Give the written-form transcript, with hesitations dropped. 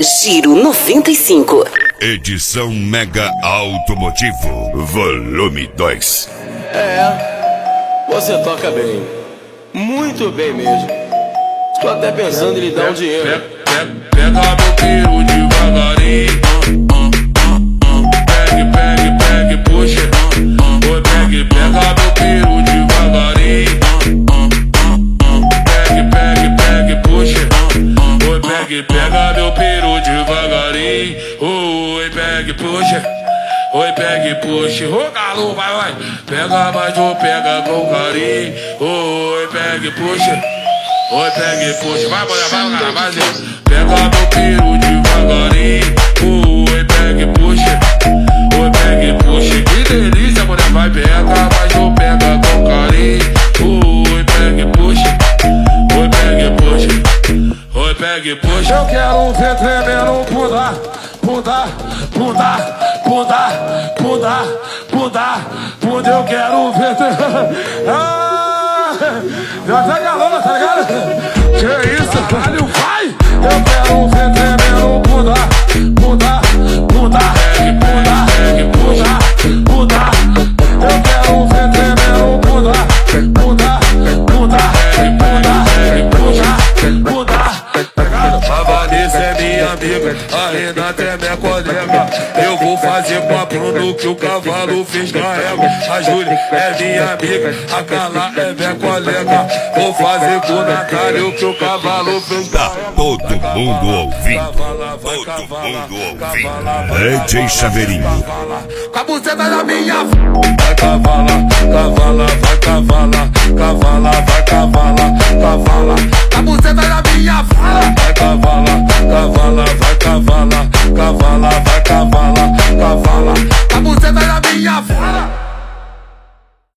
Giro 95. Edição Mega Automotivo, volume 2. Você toca bem, muito bem mesmo. Tô até pensando em lhe dar um dinheiro. Pega meu peru devagarinho. Pegue, puxa. Oi, pega meu peru devagarinho. Pegue, puxa. Oi, pega meu peru devagarinho. Oi, pegue, puxa. Oi, pegue, puxa. Ô, galo, vai. Pega mais ou pega com carinho. Oi, pegue, puxa. Oi, pegue, puxa. Vai, mulher, vai. Pega meu peru devagarinho. Oi, pegue, puxa. Oi, pegue, puxa. Que delícia, mulher, vai. Pega mais ou pega com carinho. Oi, pegue, puxa. Oi, pegue, puxa. Oi, pegue, puxa. Eu quero ver tremendo bunda. Eu quero ver já tá galona, tá ligado? Que isso, caralho, vai! Eu quero ver tremendo bunda. Eu quero ver tremendo bunda. A Vanessa é minha amiga, a Renata é minha colega. Eu vou fazer com a Bruno que o cavalo fez carrega. A Júlia é minha amiga, a Carla é minha colega. Vou fazer com o Natália o que o cavalo fez carrega. Todo mundo ouvindo, DJ Chaveirinho. Com a buceta da minha vai cavala, vai cavala. Com a buceta da minha vai cavala, vai cavala. Com a buceta da minha